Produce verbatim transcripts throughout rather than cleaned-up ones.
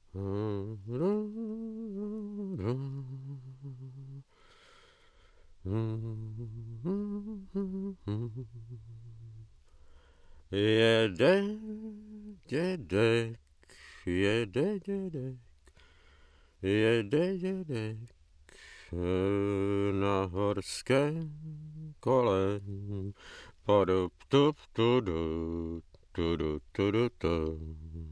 Jede dědek, jede dědek, jede dědek na horském kole. Padup, tup, tudu, tudu, tudu, tudu.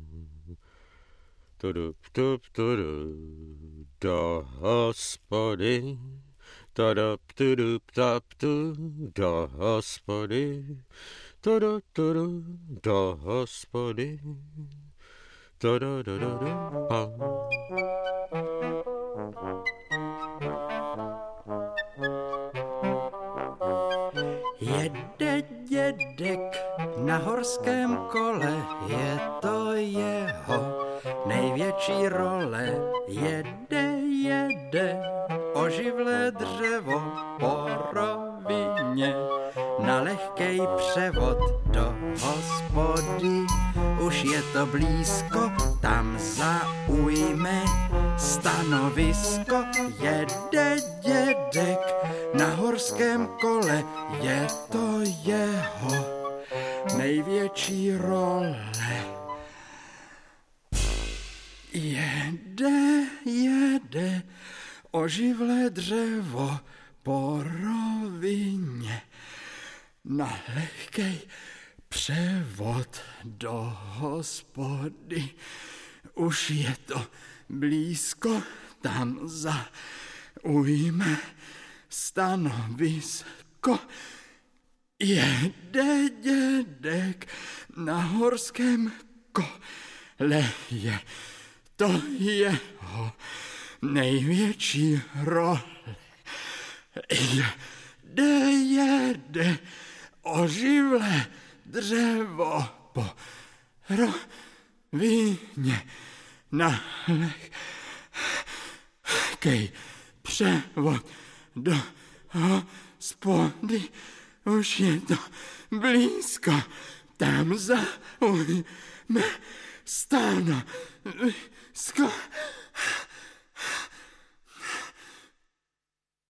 Tudup, tup, tudu, do hospody. Tudup, tudup, tap, tu, do hospody. Tudu, tudu, do hospody. Tudu, tudu, tudu, pam. Jede dědek na horském kole, je to jeho největší role. Jede, jede oživlé dřevo po rovině na lehkej převod do hospody. Už je to blízko, tam zaujme stanovisko. Jede dědek na horském kole, je to jeho největší role. Jede, jede oživlé dřevo po rovině na lehkej převod do hospody. Už je to blízko, tam zaujme stanovisko. Jede dědek na horském kole, je to jeho největší role. Jede, jede oživlé dřevo po rovině na lehkej převod do hospody. Už je to blízko, tam zaujme stanovisko.